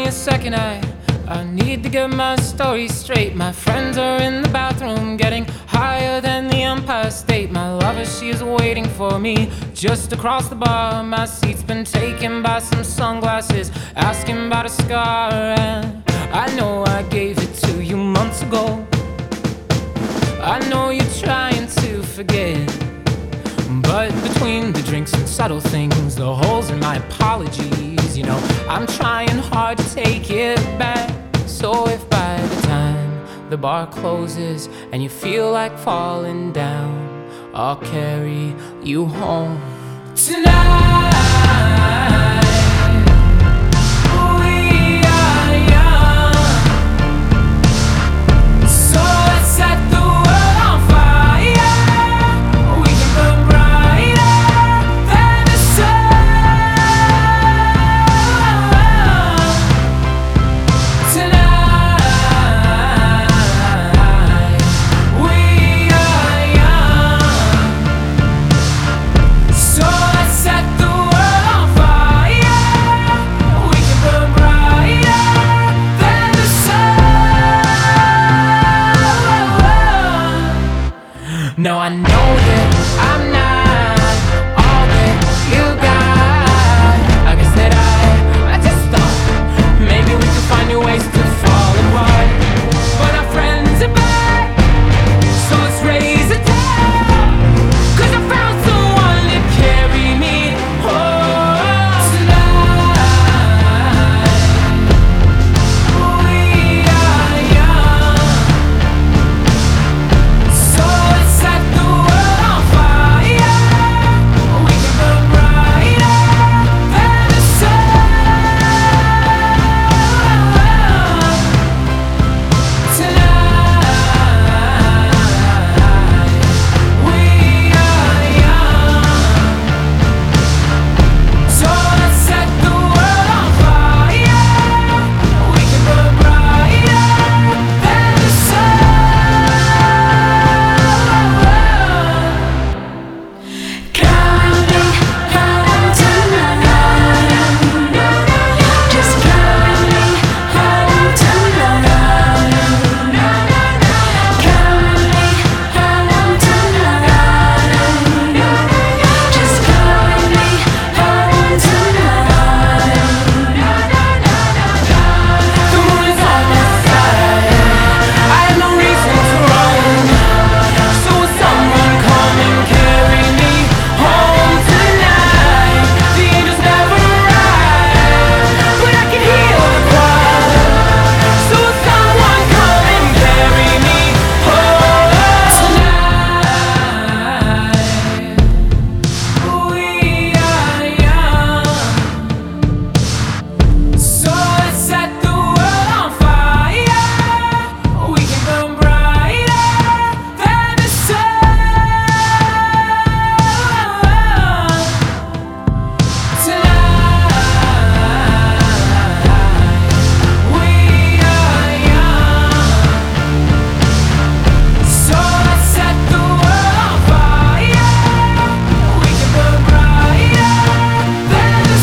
me a second, I need to get my story straight. My friends are in the bathroom getting higher than the Empire State. My lover, she is waiting for me just across the bar. My seat's been taken by some sunglasses asking about a scar. And I know I gave it to you months ago. I know you're trying to forget, but between the drinks and subtle things, the holes in my apologies, you know, I'm trying hard to take it back. So if by the time the bar closes and you feel like falling down, I'll carry you home tonight. No, I know that I'm not all that you got. I guess that I just thought maybe we could find new ways to fall apart. But our friends are back, so let's raise a toast, 'cause I found someone to carry me home tonight. We are young, so let's set the world on fire. We can burn brighter than the sun tonight. We are young, so let's set the world on fire. We can burn brighter than the sun. Carry me home tonight. Just carry me home tonight. Carry me home tonight. Just carry me home tonight. The moon is on my side. I have no reason to run. So will someone come and carry me home tonight? The angels never arrive, but I can hear the choir. So will someone come and carry me home tonight? We are young, so let's set the world on fire. We can burn brighter than the sun tonight. We are young, so let's set the world on fire. We can burn brighter than the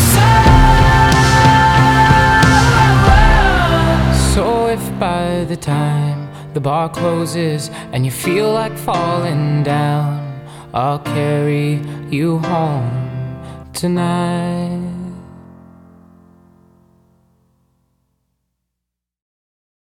sun. So if by the time the bar closes and you feel like falling down, I'll carry you home tonight.